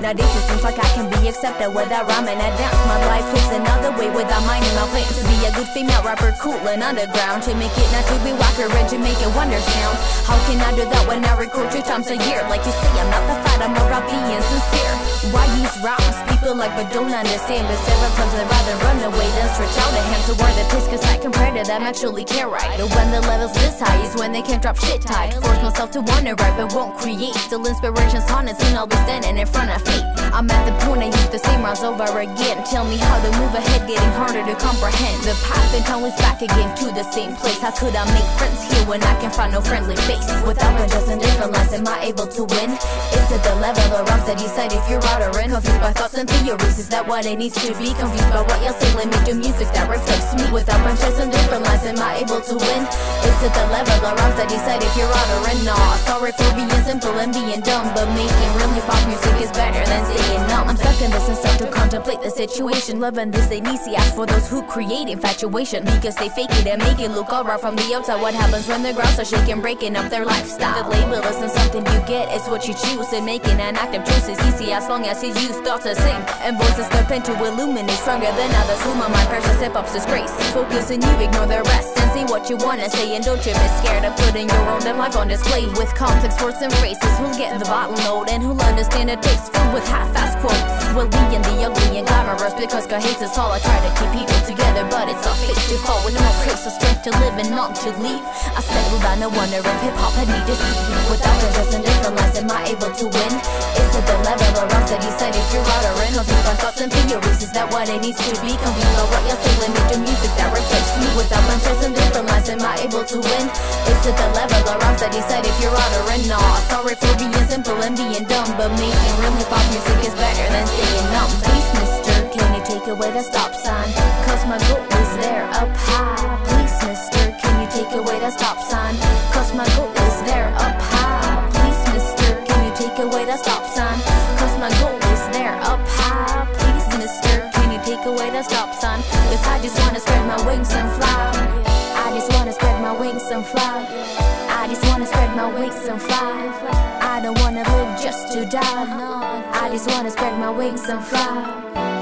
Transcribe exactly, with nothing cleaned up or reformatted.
Nowadays it seems like I can be accepted without rhyming. I dance my life takes another way without minding my plans. To be a good female rapper, cool and underground, to make it not to be whacker and to make it wonder sound. How can I do that when I record two times a year? Like you say, I'm not the fight, I'm more about being sincere. Why use rhymes? People like but don't understand. But several times I'd rather run away than stretch out a hand to where the taste, cause I compare to them actually care right. But when the level's this high is when they can't drop shit tight. Force myself to wanna write but won't create. Still inspiration's haunted, soon I'll be standing in front of fate. I'm at the point I use the same rhymes over again. Tell me how to move ahead, getting harder to comprehend. The path and always back again to the same place. How could I make friends here when I can find no friendly face? Without just in different lines, am I able to win? Is it the level of rhymes that decide if you're out or in? Confused by thoughts and theories, is that what it needs to be? Confused by what you'll say, let me do music that reflects me. Without branches and different lines, am I able to win? Is it the level of rhymes that decide if you're out or in? Nah, sorry for being simple and being dumb, but making real hip-hop music is better than staying numb. I'm stuck in this and start to contemplate the situation. Loving this ain't easy, ask for those who create infatuation, because they fake it and make it look alright from the outside. What happens when the grounds are shaking, breaking up their lifestyle? The label isn't something you get, it's what you choose. And making an active choice is easy as long as you use thoughts to sing and voices step in to illuminate, stronger than others. Whom are my precious hip-hop's disgrace? Focus and you ignore the rest and see what you wanna say, and don't you be scared of putting your own damn life on display. With complex words and phrases, who'll get the bottle note and who'll understand a taste filled with half-assed quotes? We'll be in the ugly and glamorous, because God hates us all. I try to keep people together, but it's all fake to fall with no trace of strength to live and not to leave. I settled down to wonder if hip-hop had me deceived. Without the just and different lines, am I able to win? Is it the level of rhymes that decide if you're out or in? Confused by thoughts and theories, is that what it needs to be? Confused by what you'll say, let me do music that reflects me. Without branches and different lines, am I able to win? Is it the level of rhymes that decide if you're out or in? Nah, sorry for being simple and being dumb, but making real hip-hop music is better than staying numb. Please, mister, can you take away the stop sign? Cause my goal is there up high. Please, mister, can you take away the stop sign? Cause my goal is there up high. Please, mister, can you take away the stop sign? Cause my goal is there up high. Please, mister, can you take away the stop sign? Cause I just wanna spread my wings and fly. I just wanna spread my wings and fly. I just wanna spread my wings and fly. I don't wanna live just to die. I just wanna spread my wings and fly.